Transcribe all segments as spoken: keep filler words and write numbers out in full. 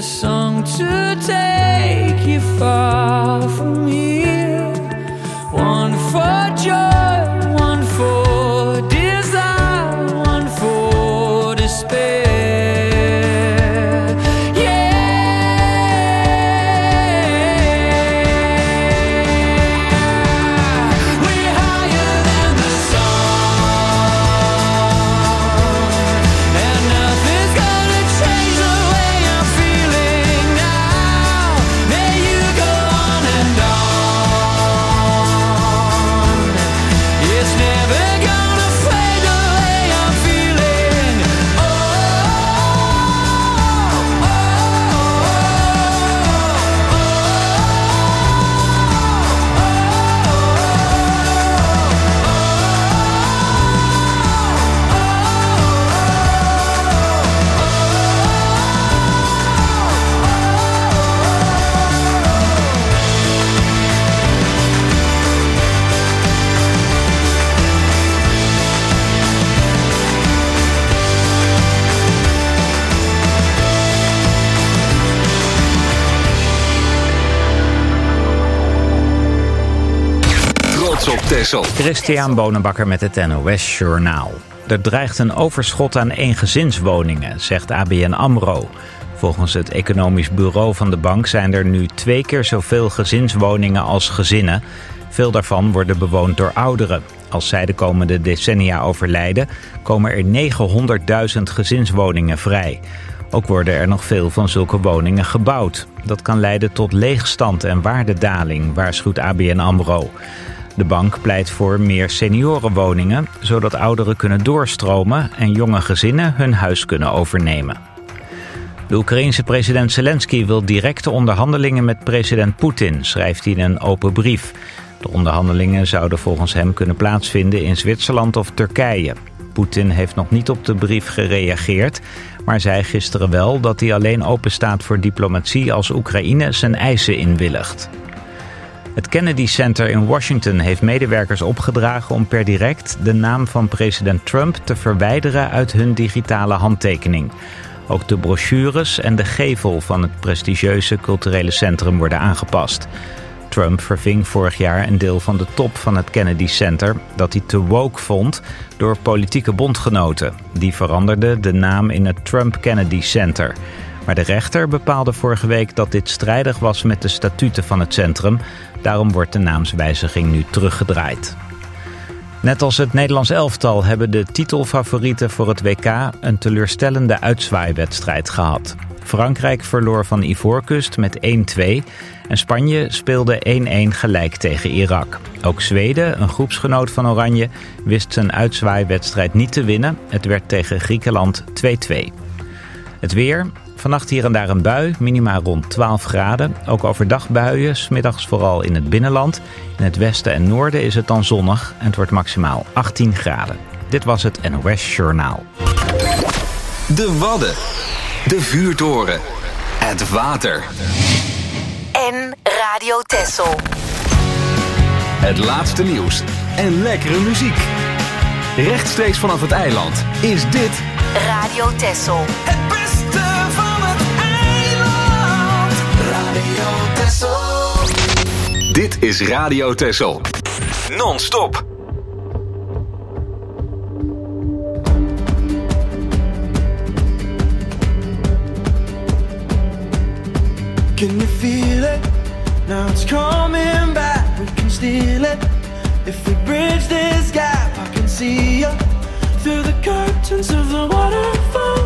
song to take you far from here. One for joy, one for desire, one for despair. Christian Bonenbakker met het N O S Journaal. Er dreigt een overschot aan eengezinswoningen, zegt A B N AMRO. Volgens het economisch bureau van de bank zijn er nu twee keer zoveel gezinswoningen als gezinnen. Veel daarvan worden bewoond door ouderen. Als zij de komende decennia overlijden, komen er negenhonderdduizend gezinswoningen vrij. Ook worden er nog veel van zulke woningen gebouwd. Dat kan leiden tot leegstand en waardedaling, waarschuwt A B N AMRO. De bank pleit voor meer seniorenwoningen, zodat ouderen kunnen doorstromen en jonge gezinnen hun huis kunnen overnemen. De Oekraïense president Zelensky wil directe onderhandelingen met president Poetin, schrijft hij in een open brief. De onderhandelingen zouden volgens hem kunnen plaatsvinden in Zwitserland of Turkije. Poetin heeft nog niet op de brief gereageerd, maar zei gisteren wel dat hij alleen openstaat voor diplomatie als Oekraïne zijn eisen inwilligt. Het Kennedy Center in Washington heeft medewerkers opgedragen om per direct de naam van president Trump te verwijderen uit hun digitale handtekening. Ook de brochures en de gevel van het prestigieuze culturele centrum worden aangepast. Trump verving vorig jaar een deel van de top van het Kennedy Center dat hij te woke vond door politieke bondgenoten. Die veranderden de naam in het Trump Kennedy Center. Maar de rechter bepaalde vorige week dat dit strijdig was met de statuten van het centrum. Daarom wordt de naamswijziging nu teruggedraaid. Net als het Nederlands elftal hebben de titelfavorieten voor het W K een teleurstellende uitzwaaiwedstrijd gehad. Frankrijk verloor van Ivoorkust met één twee en Spanje speelde één-één gelijk tegen Irak. Ook Zweden, een groepsgenoot van Oranje, wist zijn uitzwaaiwedstrijd niet te winnen. Het werd tegen Griekenland twee-twee. Het weer. Vannacht hier en daar een bui, minima rond twaalf graden. Ook overdag buien, 's middags vooral in het binnenland. In het westen en noorden is het dan zonnig en het wordt maximaal achttien graden. Dit was het N O S Journaal. De Wadden, de vuurtoren, het water. En Radio Texel. Het laatste nieuws en lekkere muziek. Rechtstreeks vanaf het eiland is dit Radio Texel. Het beste van het eiland. Radio Texel. Dit is Radio Texel. Non-stop. Can you feel it? Now it's coming back. We can steal it. If we bridge this gap, I can see you through the curtains of the waterfall.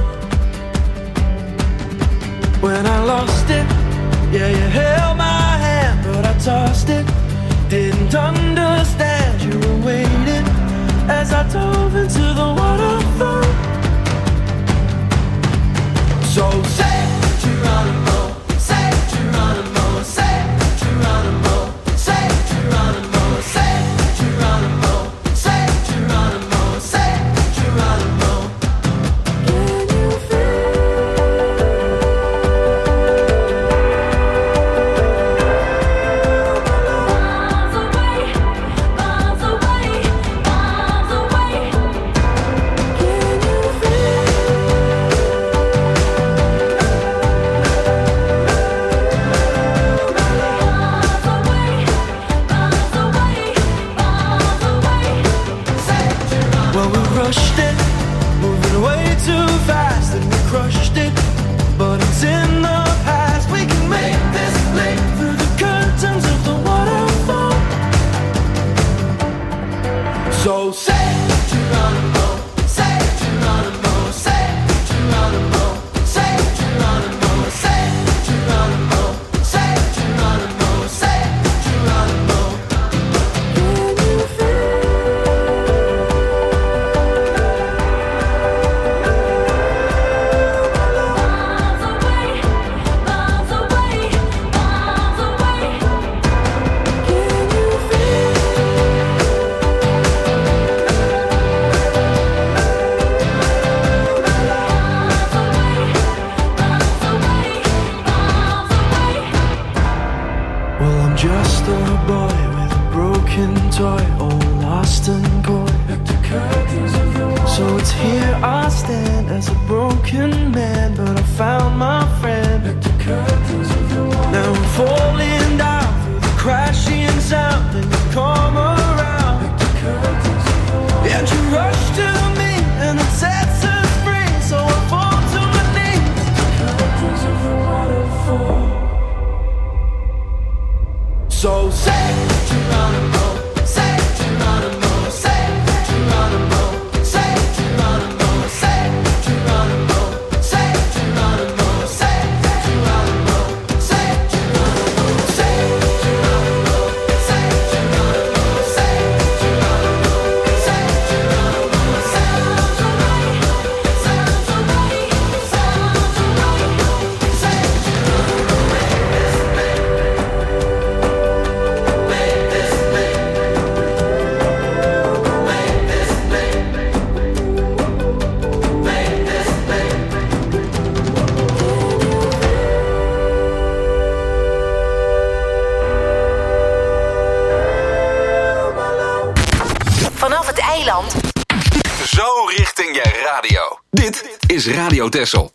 When I lost it, yeah, you held my hand, but I tossed it. Didn't understand you were waiting as I dove into the waterfall. So say Geronimo, say Geronimo, say Geronimo, say Geronimo, say Geronimo, say Geronimo, say Geronimo. Can you feel miles away, miles away, miles away? rushed it, moving way too fast, and we crushed it. But it's in the past. We can make this leap through the curtains of the waterfall. So say Geronimo, say Geronimo, say Geronimo, say Geronimo, say Geronimo, say Geronimo, say Geronimo. Can you feel? Miles away, miles away, miles away. Can you feel? Well, I'm just a boy with a broken toy, all lost and coy. So it's here I stand as a broken man, but I found my friend. Now I'm falling down through the crashing sound, and you come around. And you rush to me, and it sets us free. So I fall to my knees. So say Geronimo, say Geronimo, say Geronimo, say Geronimo, say Geronimo, say Geronimo, say Geronimo, say Geronimo, say Geronimo, say Geronimo, say Geronimo, say Geronimo, sounds right, sounds right, sounds right, say Geronimo, make this make, make this make, make this make, make this make. Vanaf het eiland Zo richting je radio. Dit is Radio Texel.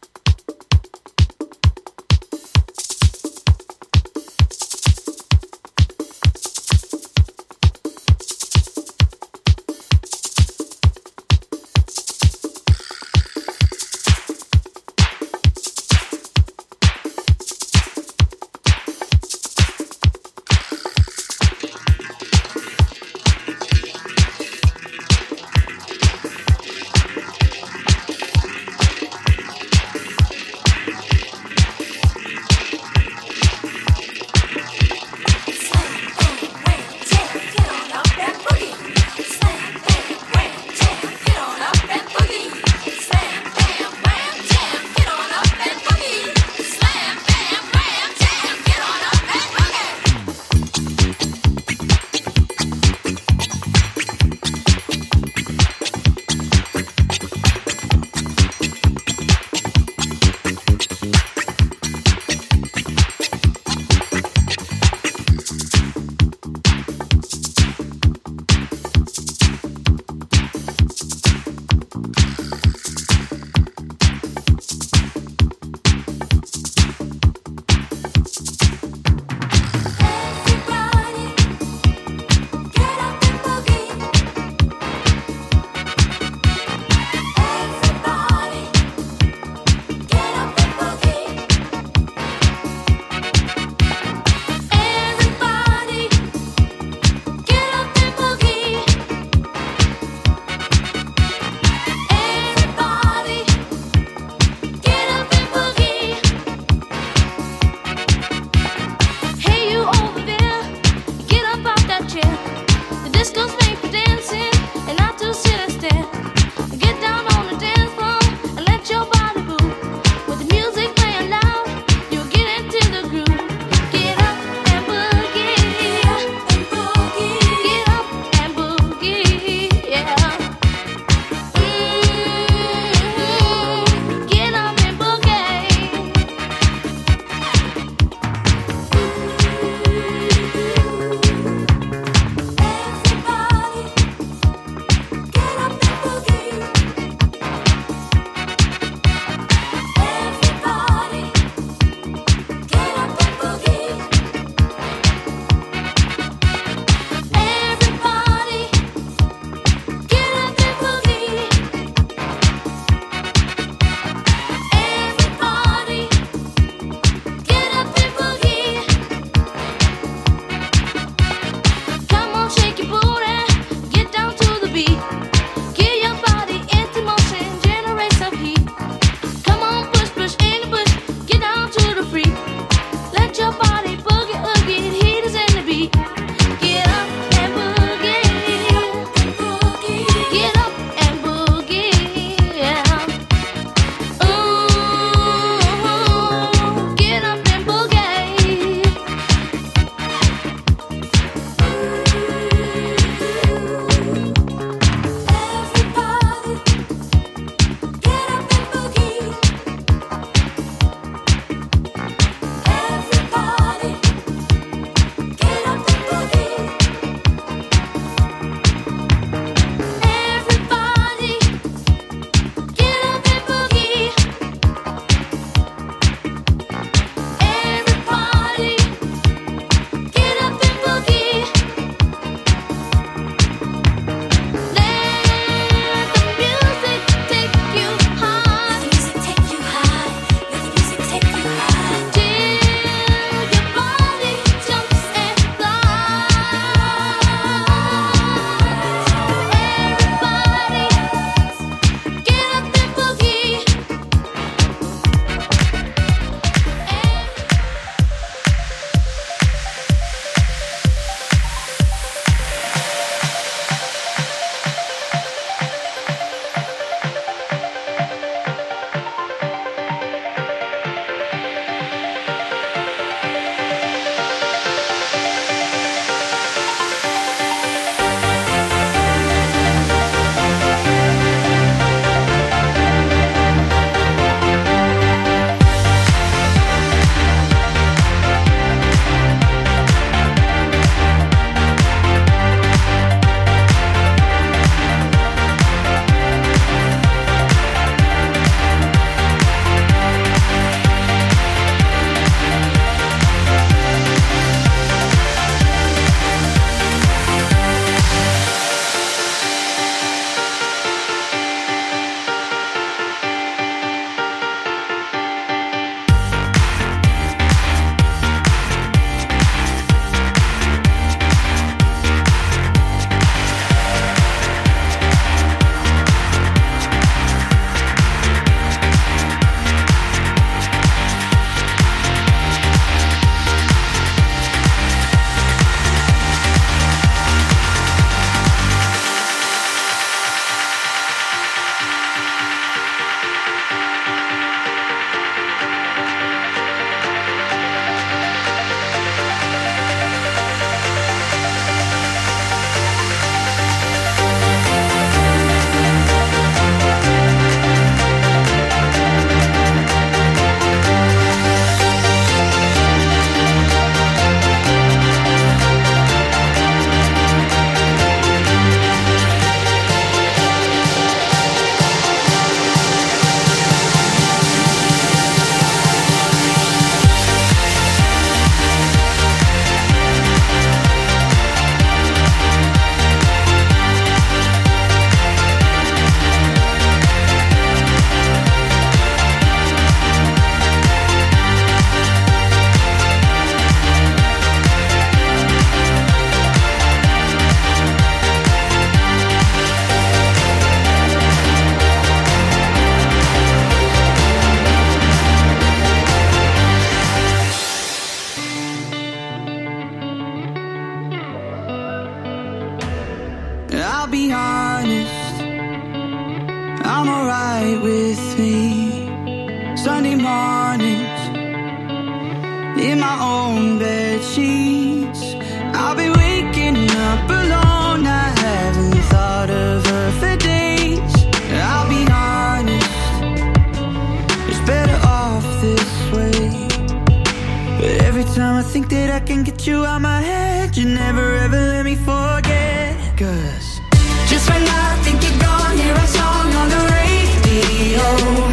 alright with me. Sunday mornings in my own bed sheets. I'll be waking up alone. I haven't thought of her for days. I'll be honest, it's better off this way. But every time I think that I can get you out my head, you never ever let me forget. Cause just when I think you're gone, hear a song on the radio.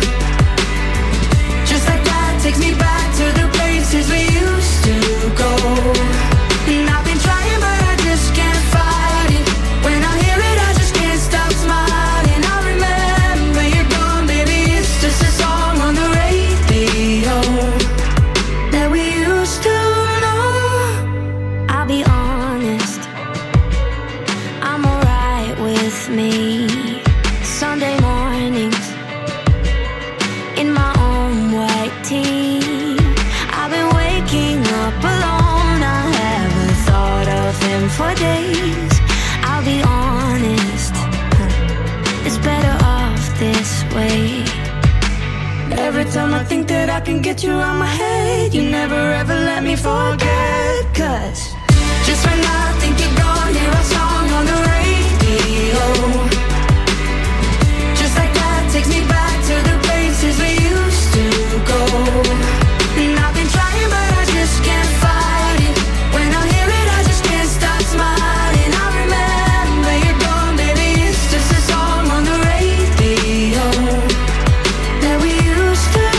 Just like that takes me back to the places we used to go. And I've been trying but I just can't fight it. When I hear it I just can't stop smiling. I remember you're gone, baby, it's just a song on the radio that we used to know. I'll be honest, I'm alright with me. Sunday mornings in my own white tee. I've been waking up alone. I haven't thought of him for days. I'll be honest, it's better off this way. Every time I think that I can get you out my head, you never ever let me forget. Cause just when I think you're gone, hear a song on the radio. Just like that takes me back to the places we used to go. And I've been trying but I just can't fight it. When I hear it I just can't stop smiling. I remember you're gone, baby, it's just a song on the radio that we used to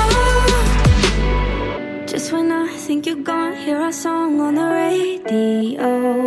know. Just when I think you're gone, hear a song on the radio.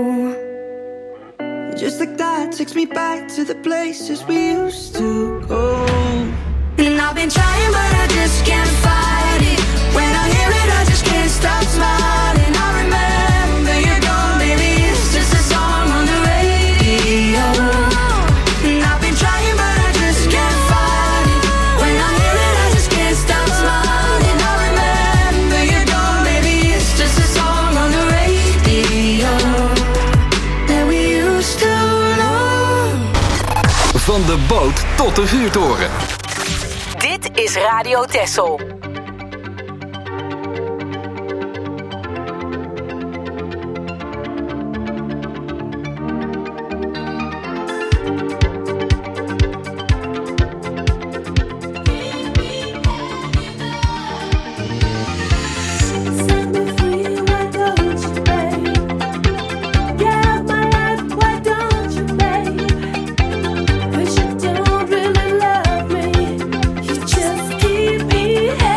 Just like that takes me back to the places we used to go. And I've been trying but I just can't fight it. When I hear it I just can't stop smiling. I remember you're gone, baby, it's just a song on the radio. And I've been trying but I just can't fight it. When I hear it I just can't stop smiling. I remember you're gone, baby, it's just a song on the radio that we used to know. Van de boot tot de vuurtoren. Dit is Radio Texel. Set me free, why don't you, babe? Get out my life, why don't you, babe? 'Cause you don't really love me, you just keep me hanging.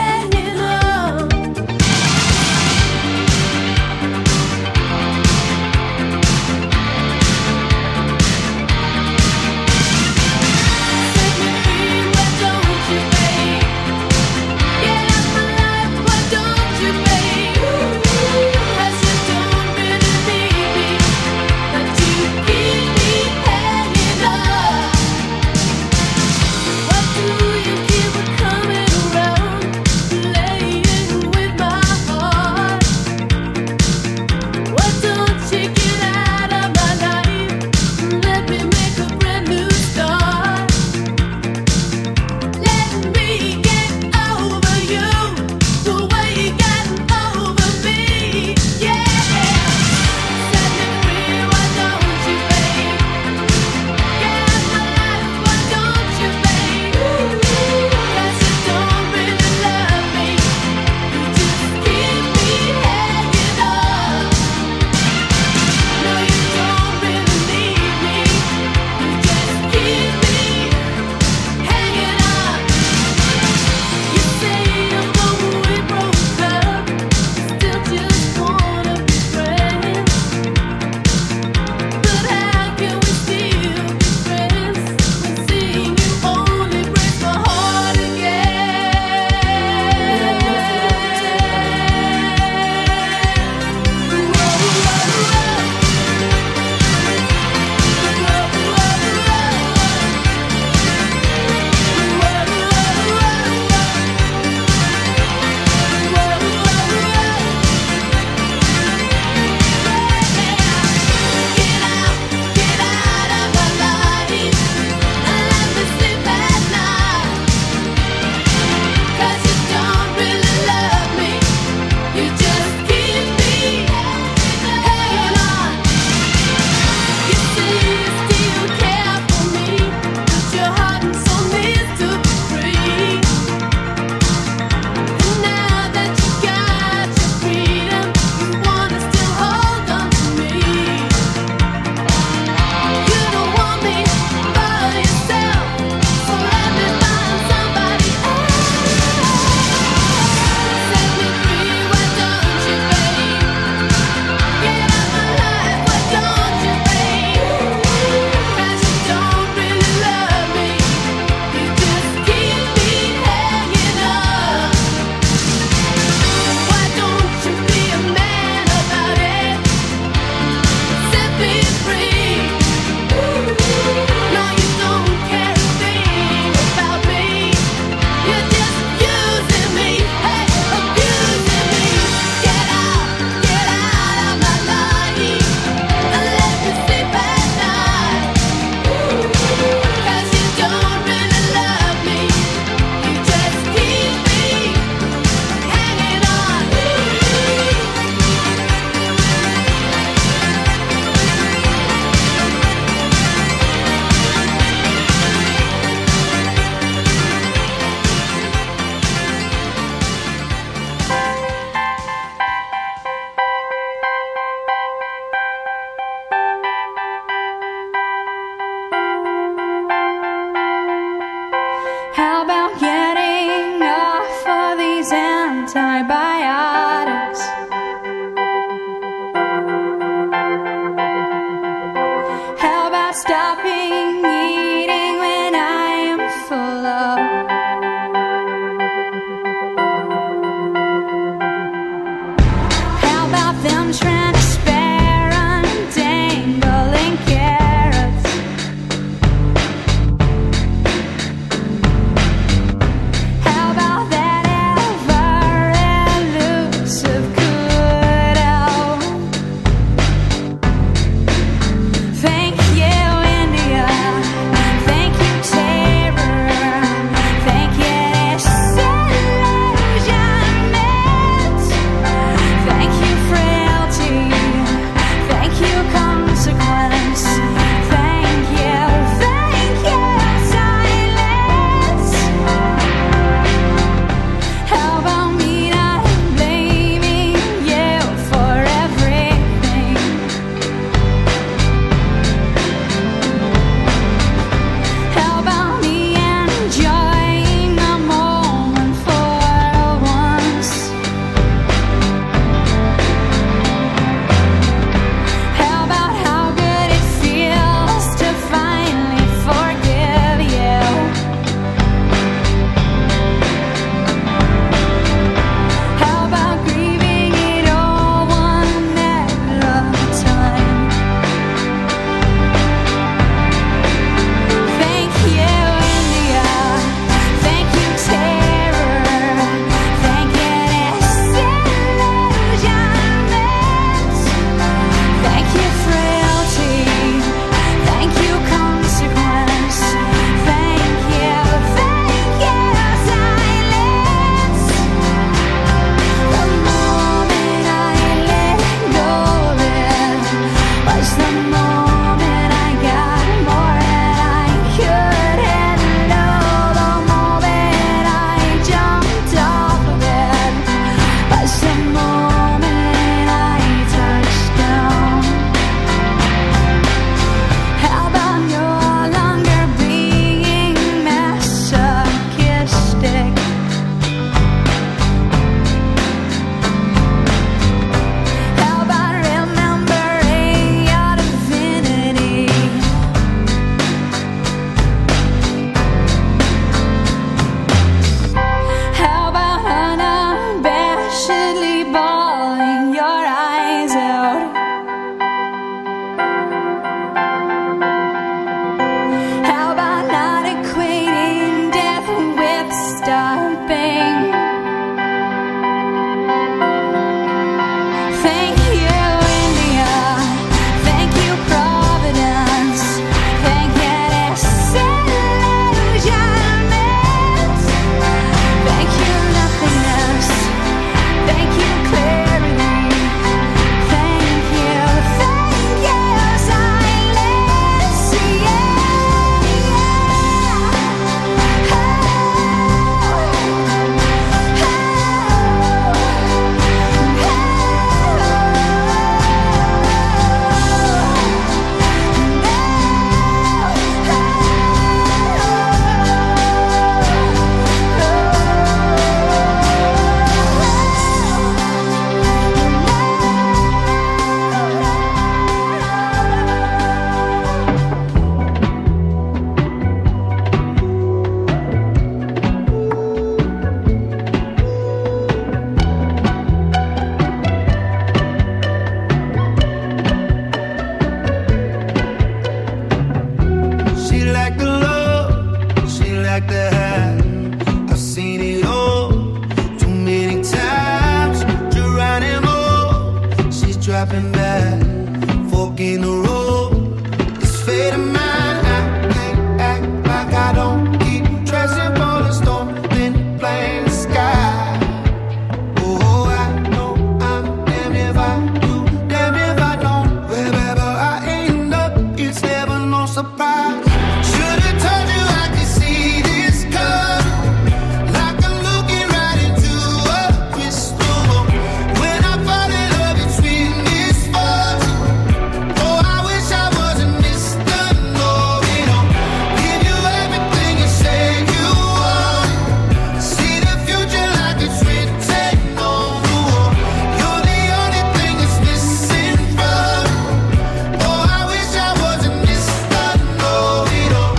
in the road. This fate of mine, I can't act like I don't keep dressing for the storm, then playing the sky. Oh, I know I'm damned if I do, damned if I don't. Wherever I end up, it's never no surprise. Should've told you I could see this coming, like I'm looking right into a crystal ball. When I fall in love, it's with misfortune. Oh, I wish I wasn't Mister Know-it-all. Give you everything you say you want. See the future like it's written on the wall. You're the only thing that's missing from me. Oh, I wish I wasn't Mister Know-it-all.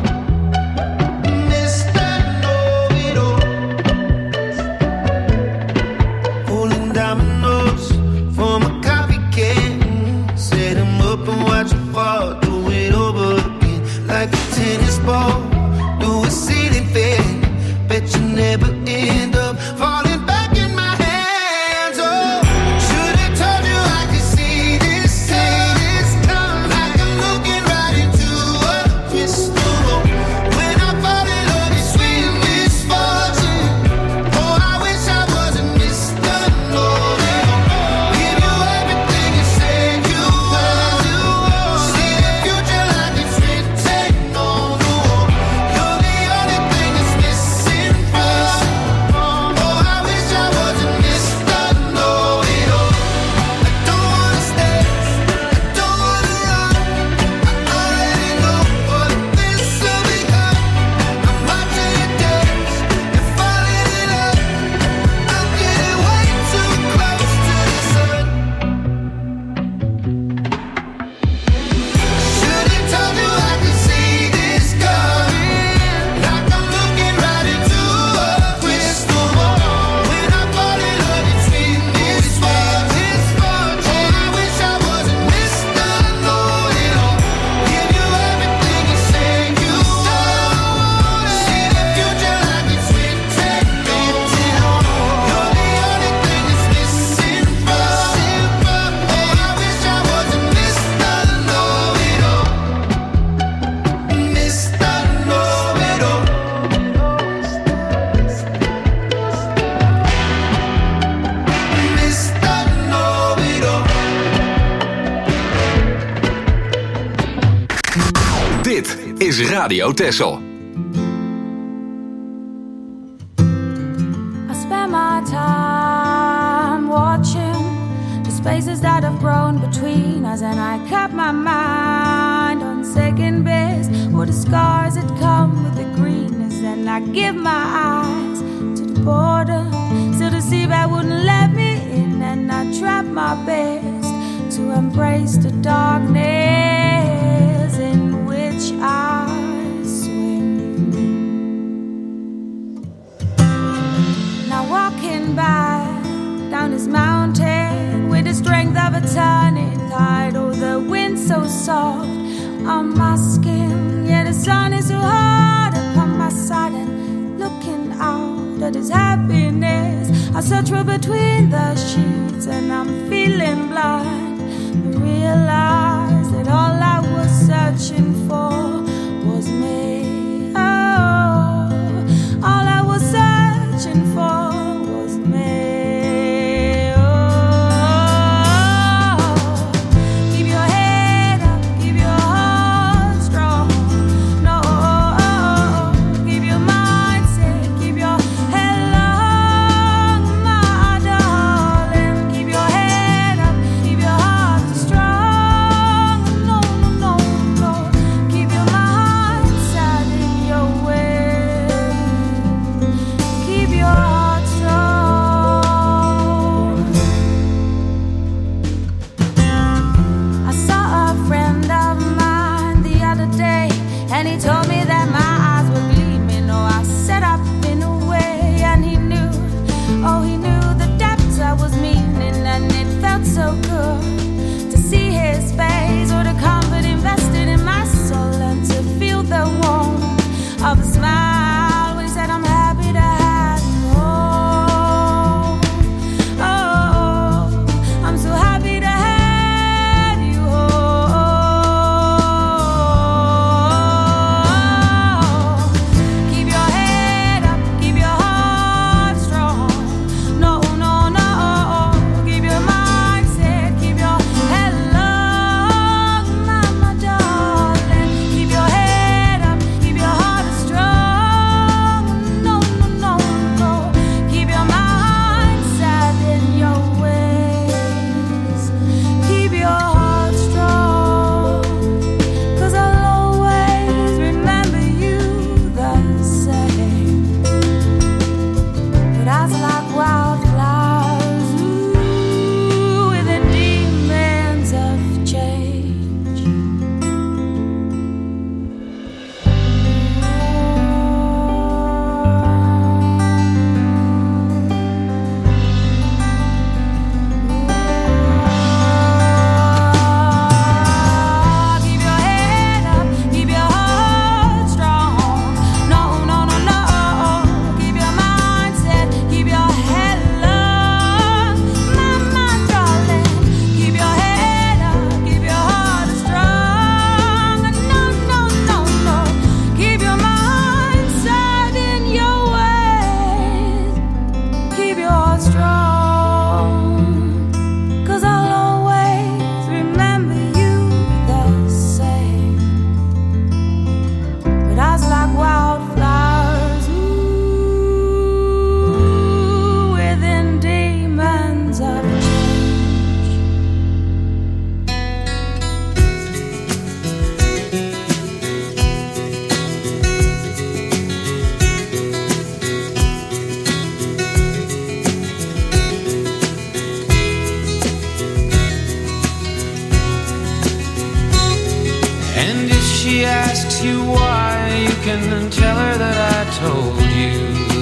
Mister Know-it-all. Rolling dominoes from a coffee can. Set 'em up and watch 'em fall. Do it over again like a tennis ball. Do a ceiling fan. Bet you never end up falling back in my hands. Oh, should've told you I could see this, see this coming. Like I'm looking right into a crystal ball. When I fall in love, it's with misfortune. Oh, I wish I wasn't Mister Know-it-all. Give you everything you said you want. See the future like it's written on the wall. You're the only thing that's missing from me. Oh, I wish I wasn't Mister Know-it-all. I don't wanna stay, I don't wanna run. I already know what this will become. I'm watching you dance and falling in love. I'm getting way too close to the sun. Should've told you I could see this coming, like I'm looking right into a crystal ball. When I fall in love, it's with misfortune. Oh, I wish I wasn't Mister Know-it-all. Give you everything you say you want. See the future like it's written on the wall. You're the only thing that's missing from me. Oh, I wish I wasn't Mister Know-it-all. Mister Know-it-all. Mister Know-it-all. Dit is Radio Texel. I spend my time watching the spaces that have grown between us, and I kept my mind on second best for the scars that come with the greenness. And I give my eyes to the border, still the seabed wouldn't let me in, and I tried my best to embrace the darkness in which I swim. Now walking back down this mountain with the strength of a turning tide. Oh, the wind so soft on my skin, yeah, the sun is so hard upon my side. And looking out at this happiness, I search for between the sheets, and I'm feeling blind. But realize that all I was searching for was me. Oh, all I was searching for was me. Oh, keep your head up, keep your heart strong. No, keep your mind set, keep your head long, my darling. Keep your head up, keep your heart strong. No, no, no, no. Keep your mind set in your way. Keep your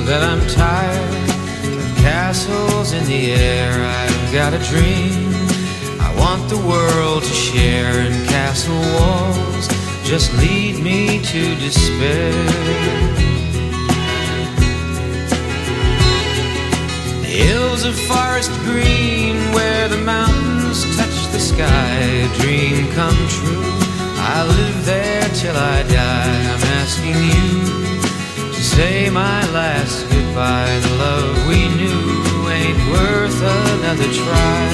that I'm tired of castles in the air. I've got a dream I want the world to share, and castle walls just lead me to despair. The hills of forest green where the mountains touch the sky, a dream come true. I live there till I die. I'm asking you to say my last goodbye. The love we knew ain't worth another try.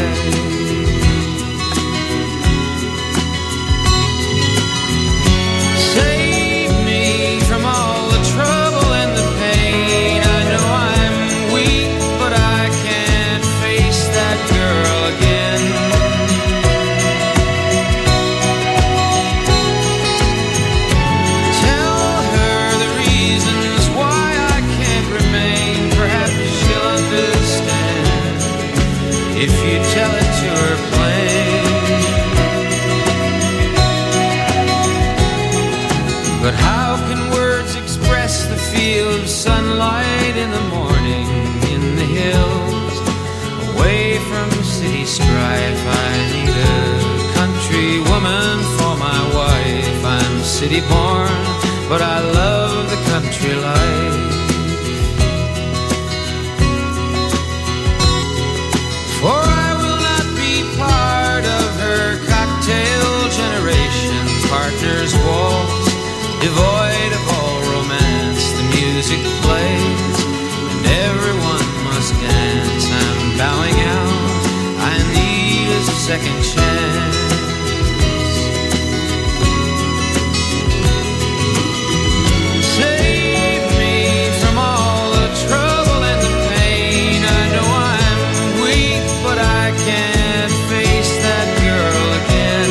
Save me from all the trouble and the pain. I know I'm weak, but I can't face that girl again. Tell her the reasons why I can't remain. Perhaps she'll understand if you tell it to her plain. But how can words express the feel of sunlight in the morning in the hills, away from city strife? I need a country woman for my wife. I'm city born, but I love the country life. For I will not be part of her cocktail generation. Partners waltz, devoid of all romance. The music plays and everyone must dance. I'm bowing out, I need a second chance. Save me from all the trouble and the pain. I know I'm weak, but I can't face that girl again.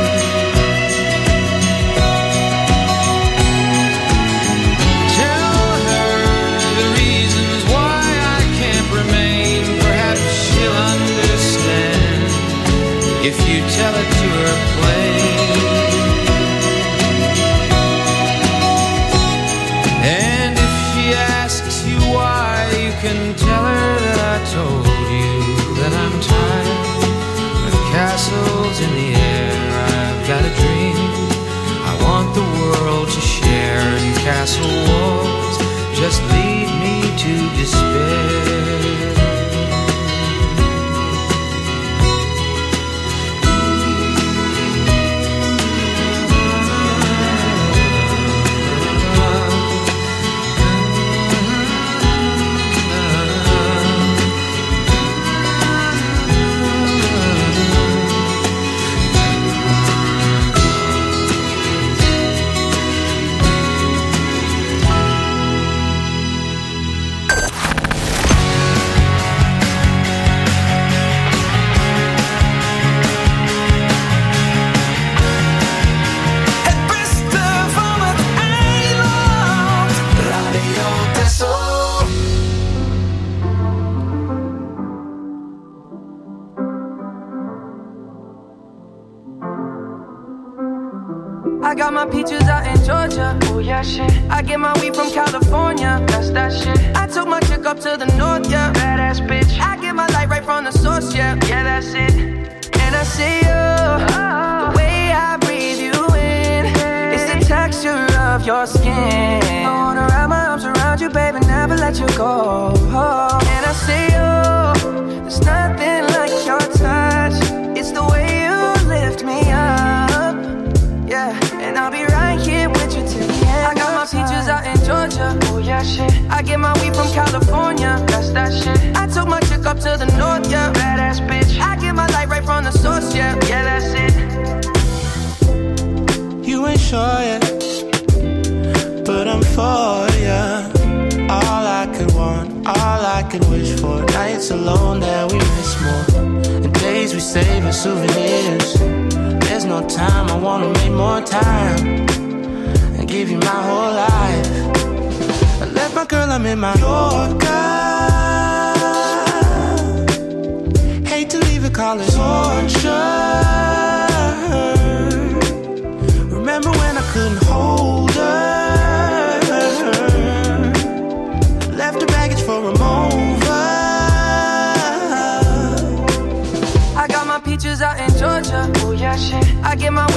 Tell her the reasons why I can't remain. Perhaps she'll understand if you tell it to her plain. And if she asks you why, you can tell her that I told you that I'm tired of castles in the air. I've got a dream I want the world to share, and castle walls just lead me to despair. Het beste van het eiland. Radio Texel. I got my peaches out in Georgia. Oh yeah, shit. I get my weed from California. That's that shit. I took my chick up to the north, yeah. Badass bitch. I get my light right from the source, yeah. Yeah, that's it. And I see you, the way I breathe you in. It's the texture of your skin. I wanna wrap my arms around you, baby, never let you go. And I see you, there's nothing like your touch. It's the way you lift me up. Yeah, and I'll be right here with you till the end. I got my peaches out in Georgia. Oh yeah, shit. I get my weed from California. That's that shit. I took my chick up to the north, yeah. Badass bitch. I get my light right from the source, yeah. Yeah, that's it. You ain't sure yet, but I'm for ya. All I could want, all I could wish for. Nights alone that we miss more, and days we save as souvenirs. There's no time, I wanna make more time and give you my whole life. I left my girl, I'm in my Yorker. Hate to leave it, call it torture. Remember when I couldn't hold her? Left her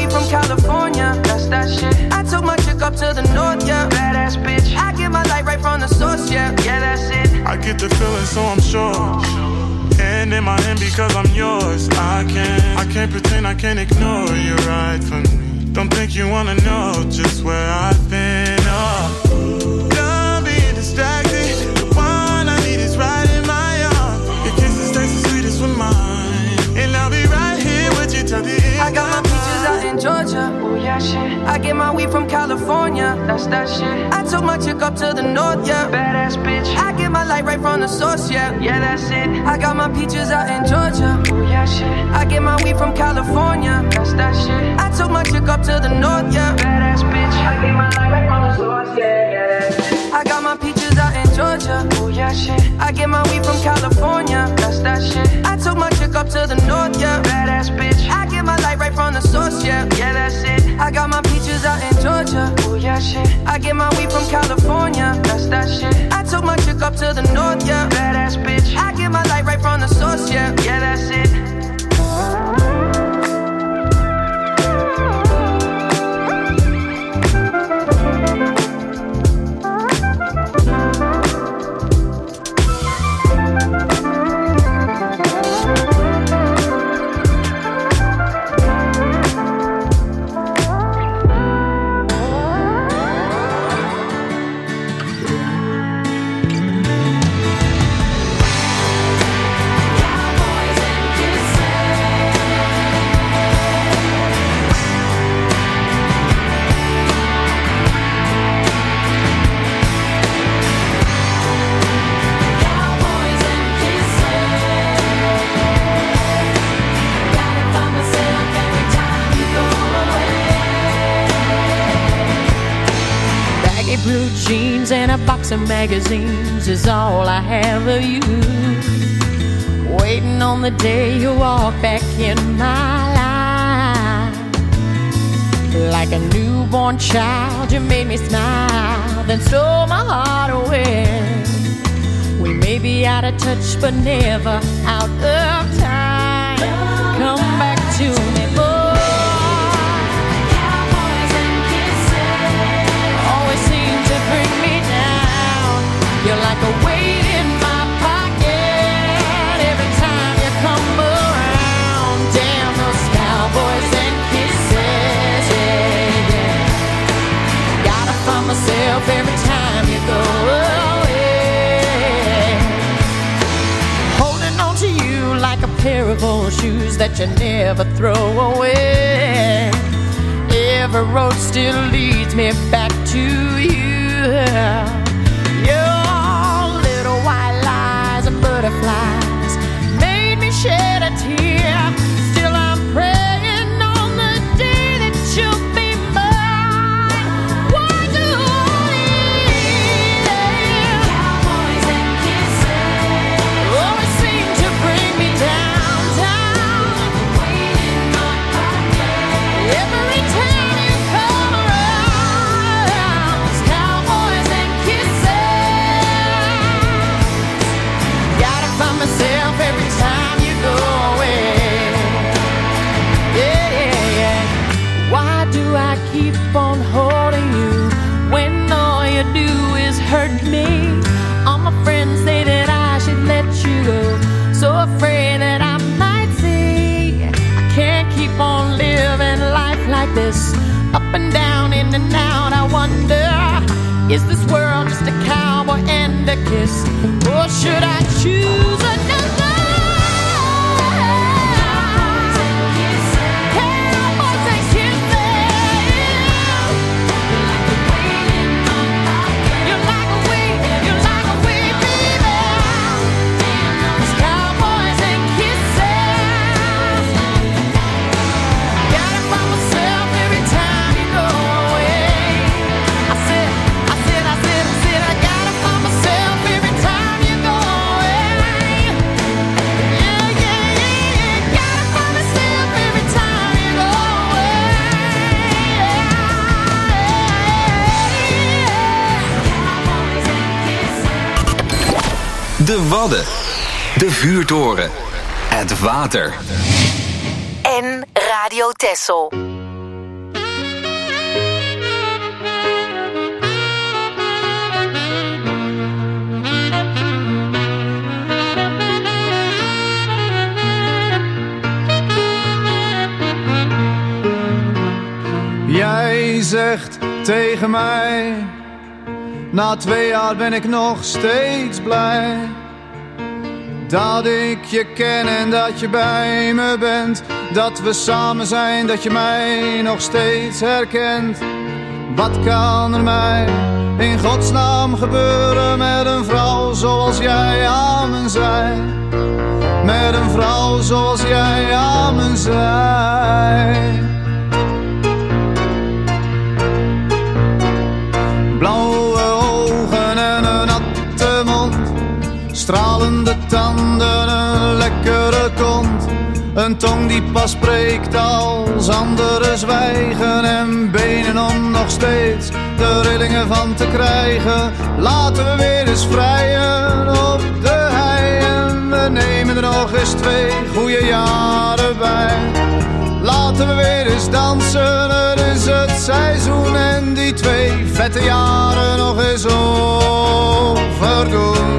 weed from California, that's that shit. I took my chick up to the north, yeah, badass bitch. I get my light right from the source, yeah, yeah, that's it. I get the feeling, so I'm sure. Hand in my hand because I'm yours. I can't, I can't pretend, I can't ignore you right from me. Don't think you wanna know just where I've been. Oh, done being distracted. The one I need is right in my arms. Your kisses taste the sweetest with mine, and I'll be right here with you till the end. I got my peaches out in Georgia, oh yeah shit. I get my weed from California, that's that shit. I took my chick up to the north, yeah, badass bitch. I get my light right from the source, yeah, yeah that's it. I got my peaches out in Georgia, oh yeah shit. I get my weed from California, that's that shit. I took my chick up to the north, yeah, badass bitch. I get my light right from the source, yeah, yeah that's it. I got my peaches out in Georgia, oh yeah shit. I get my weed from California, that's that shit. I took my chick up to the north, yeah, badass bitch. I get my light right from the source, yeah, yeah that's it. I got my peaches out in Georgia, oh yeah shit. I get my weed from California, that's that shit. I took my chick up to the north, yeah, badass bitch. I get my light right from the source, yeah, yeah that's it. Blue jeans and a box of magazines is all I have of you. Waiting on the day you walk back in my life. Like a newborn child, you made me smile, then stole my heart away. We may be out of touch, but never out of time. Come back to me, boy. Bring me down. You're like a weight in my pocket every time you come around. Damn those cowboys and kisses, yeah, yeah. Gotta find myself every time you go away. Holding on to you like a pair of old shoes that you never throw away. Every road still leads me back to you. Your little white lies and butterflies made me shed a tear. Still I'm praying on the day that you'll be mine. Why do I cowboys and kisses always seem to bring me down, down. Weight in my pocket every time you come around. Cowboys and kisses. Gotta find myself every time you go away. Yeah, yeah, yeah. Why do I keep on holding you when all you do is hurt me? All my friends say that I should let you go, so afraid that I might say I can't keep on living life like this, up and down, in and out. I wonder, is this world just a cowboy and a kiss, or should I choose another? Cowboys and kisses. Cowboys and kisses. You're like a weight in my pocket. You're like a weight, you're like a weight, baby. Damn those cowboys and kisses. Gotta find myself every time you go away. I said, I said, I said, I said, I gotta find myself every time you go away. Yeah, yeah, yeah, yeah. Gotta find myself every time you go away. Cowboys and kisses. De Wadden. De Vuurtoren. Het water. En Radio Texel. tegen mij. Na twee jaar ben ik nog steeds blij dat ik je ken en dat je bij me bent. Dat we samen zijn, dat je mij nog steeds herkent. Wat kan er mij in godsnaam gebeuren met een vrouw zoals jij aan me zij? Met een vrouw zoals jij aan me zij. Blauwe ogen en een natte mond, stralende tanden, een lekkere kont. Een tong die pas spreekt als anderen zwijgen. En benen om nog steeds de rillingen van te krijgen. Laten we weer eens vrijen op de hei. En we nemen er nog eens twee goede jaren bij. Laten we weer eens dansen, het is het seizoen. En die twee vette jaren nog eens overdoen.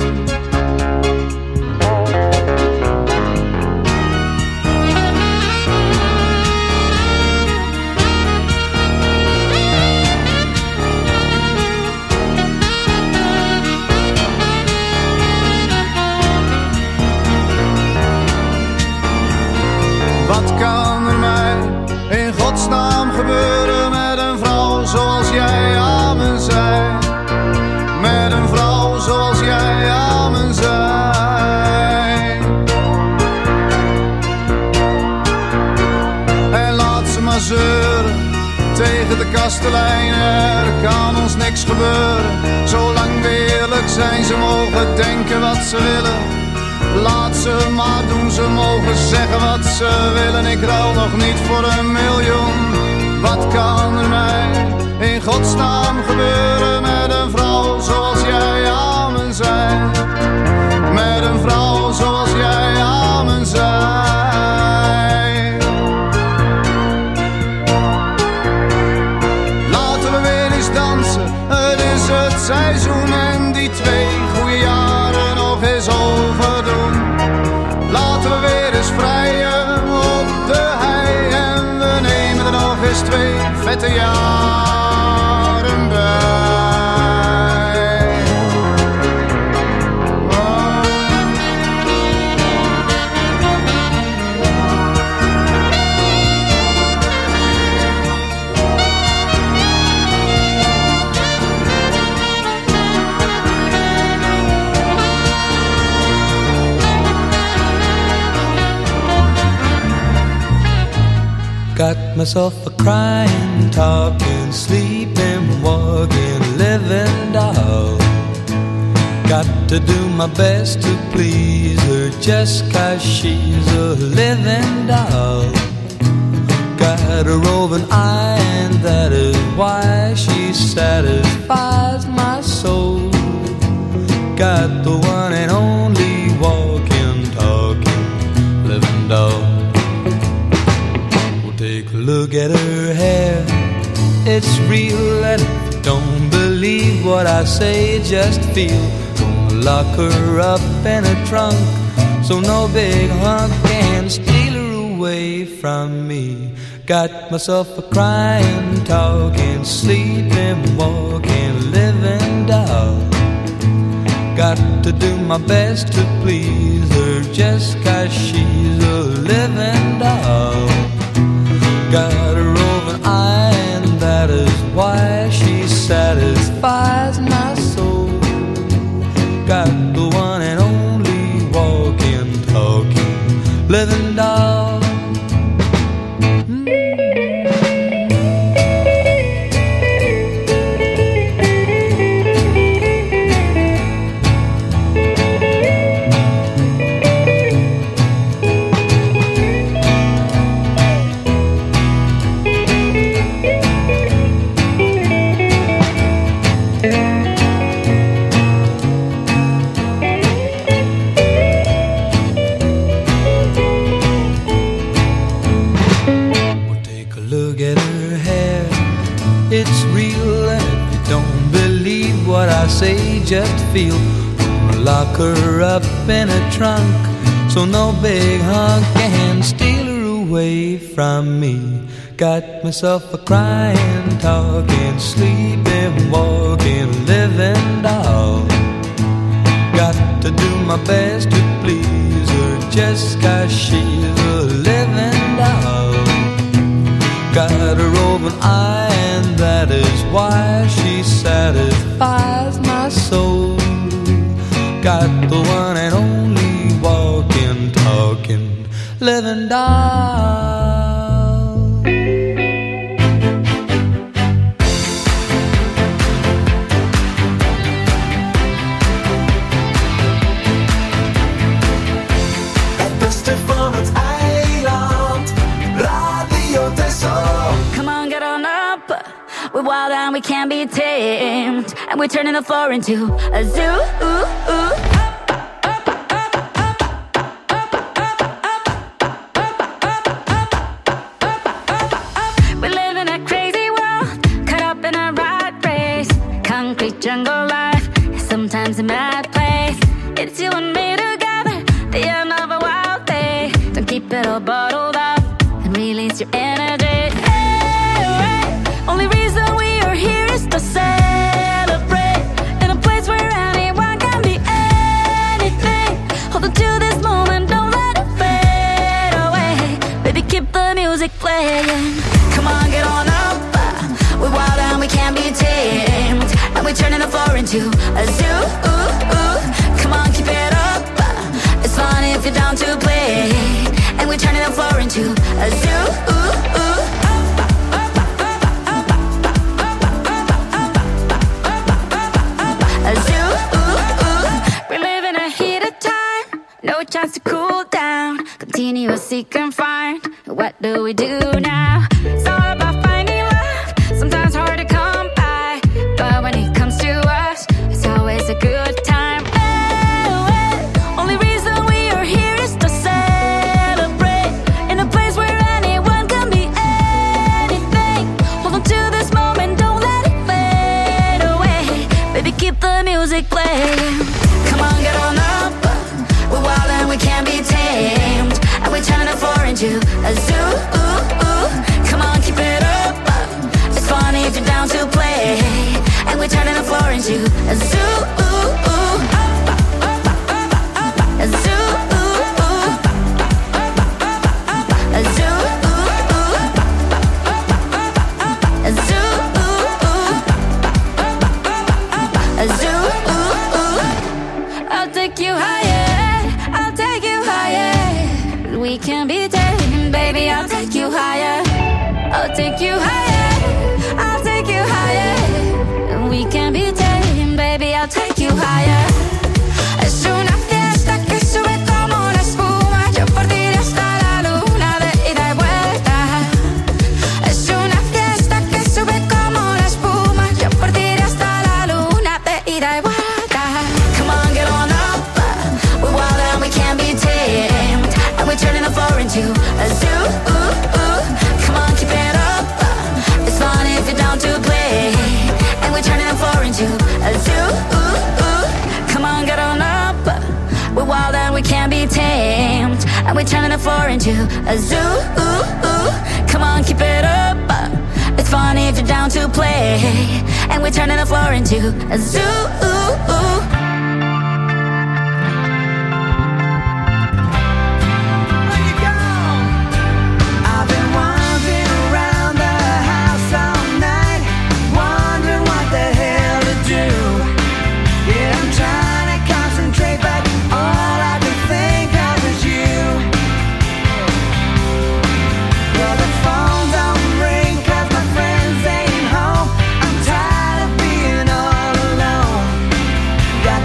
Wat kan er mij in godsnaam gebeuren met een vrouw zoals jij aan me zij? Met een vrouw zoals jij aan me zij. En laat ze maar zeuren tegen de kastelein. Er kan ons niks gebeuren, zolang we eerlijk zijn. Ze mogen denken wat ze willen, laat ze maar doen, ze mogen zeggen wat ze willen. Ik ruil nog niet voor een miljoen. Wat kan er mij in godsnaam gebeuren met een vrouw zoals jij aan me zij? Met een vrouw zoals jij aan me zij. Laten we weer eens dansen, het is het seizoen. En die twee goede jaren nog eens overdoen. Laten we weer eens vrijen op de hei. En we nemen er nog eens twee vette jaren bij. Got myself a crying, talking, sleeping, walking, living doll. Got to do my best to please her just 'cause she's a living doll. Got a roving eye and that is why she satisfies my soul. Got the one and only walking, talking, living doll. Take a look at her hair, it's real. And if you don't believe what I say, just feel. Gonna lock her up in a trunk, so no big hunk can steal her away from me. Got myself a crying, talking, sleeping, walking, living doll. Got to do my best to please her just 'cause she's a living doll. Got a roving eye and that is why she satisfies my soul. Got the one and only walking, talking, living doll. Say just feel. Gonna lock her up in a trunk, so no big hunk can steal her away from me. Got myself a crying, talking, sleeping, walking, living doll. Got to do my best to please her just 'cause she's a living doll. Got a roving eye and that is why she satisfies my soul. Got the one and only walking, talking, living doll. Het beste van het eiland, Radio Texel. Come on, get on up. We're wild and we can't be tamed. And we're turning the floor into a zoo. Ooh, ooh. We live in a crazy world, caught up in a rat race. Concrete jungle life, sometimes a mad place. It's you and me together, the end of a wild day. Don't keep it all bottled up and release your energy. Hey, hey. Only reason we are here is to celebrate in a place where anyone can be anything. Hold on to this moment, don't let it fade away. Baby, keep the music playing. Come on, get on up. We're wild and we can't be tamed. And we're turning the floor into a zoo. Ooh, ooh. Come on, keep it up. It's fun if you're down to play. And we're turning the floor into a zoo. Ooh, ooh. A zoo. Ooh, ooh. We live in a heated time. No chance to cool down. Continuous seek and find. What do we do now? It's all about finding love. Sometimes hard to come by. But when it comes to us, it's always a good time. Oh, oh. Only reason we are here is to celebrate in a place where anyone can be anything. Hold on to this moment, don't let it fade away. Baby, keep the music playing. Come on, get on up. We're wild and we can't be tamed. And we're turning the floor into a zoo. Ooh, ooh. Come on, keep it up. It's funny if you're down to play. And we're turning the floor into a zoo. Ooh, ooh. A zoo. Ooh, ooh. A zoo. Ooh, ooh. A zoo. Ooh, ooh. A zoo. Ooh, ooh. I'll take you higher. I'll take you higher. We can be tamed, baby. I'll take you higher. I'll take you higher. I'll take you higher. We can be tamed, baby. I'll take you higher. Es una fiesta que sube como una espuma. Yo por ti hasta la luna de ida y vuelta. Es una fiesta que sube como una espuma. Yo por ti hasta la luna de ida y vuelta. Come on, get on up. We're wild and we can't be tamed. And we're turning the floor into a zoo. Ooh, ooh. Come on, keep it up. It's fun if you're down to play. And we're turning the floor into a zoo. Ooh, ooh. Come on, get on up. We're wild and we can't be tamed. And we're turning the floor into a zoo. Ooh, ooh. Come on, keep it up. It's fun if you're down to play. And we're turning the floor into a zoo. Ooh, ooh. I've been wandering around the house all night, wondering what the hell to do. Yeah, I'm trying to concentrate, but all I can think of is you. Well, the phone don't ring 'cause my friends ain't home. I'm tired of being all alone. Got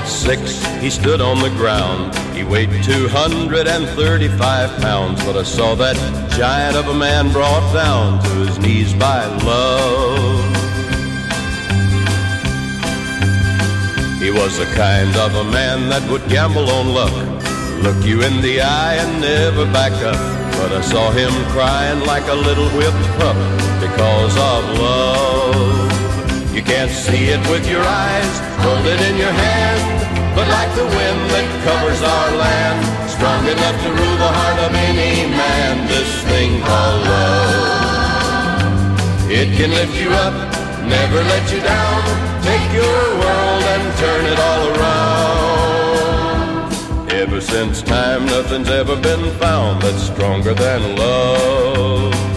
six, he stood on the ground. He weighed two hundred thirty-five pounds, but I saw that giant of a man brought down to his knees by love. He was the kind of a man that would gamble on luck, look you in the eye and never back up. But I saw him crying like a little whipped pup because of love. You can't see it with your eyes, hold it in your hand, but like the wind that covers our land, strong enough to rule the heart of any man, this thing called love. It can lift you up, never let you down, take your world and turn it all around. Ever since time, nothing's ever been found that's stronger than love.